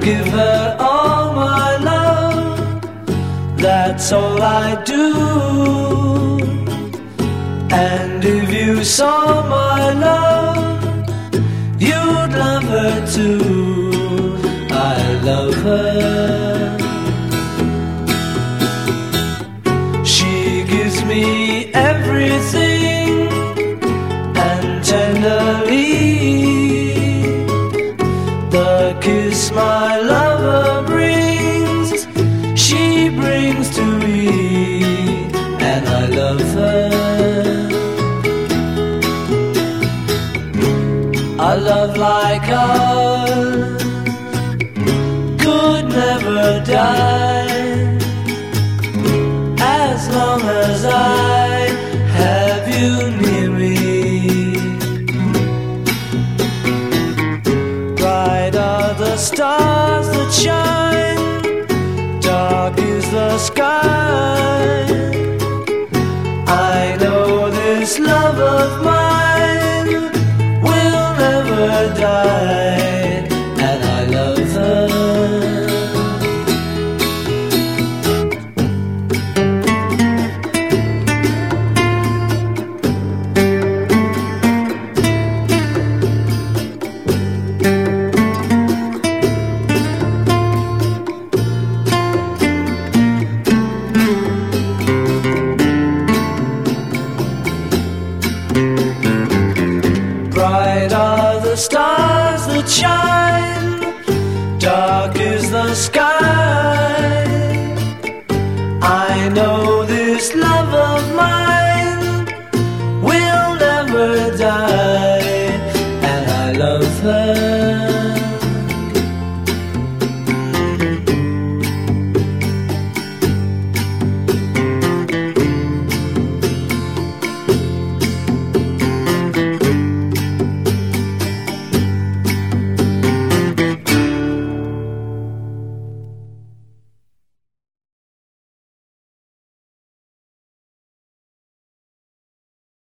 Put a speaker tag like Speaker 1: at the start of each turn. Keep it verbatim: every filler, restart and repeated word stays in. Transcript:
Speaker 1: give her all my love, that's all I do. And if you saw my love, you'd love her too. I love her. She gives me everything, and tenderly the kiss my lover brings, she brings to me, and I love her. A love like ours could never die, as long as I have you near me. Bright are the stars that shine, dark is the sky. I know this love of mine will never die, and I love her. Bright are the stars that shine, dark is the sky. I know this love of mine will never die, and I love her.